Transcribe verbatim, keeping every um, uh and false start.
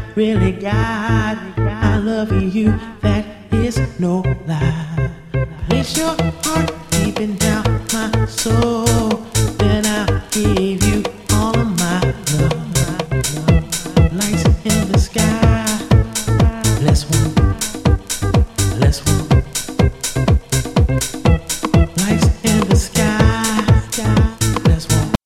really got. I love you, that is no lie. Place your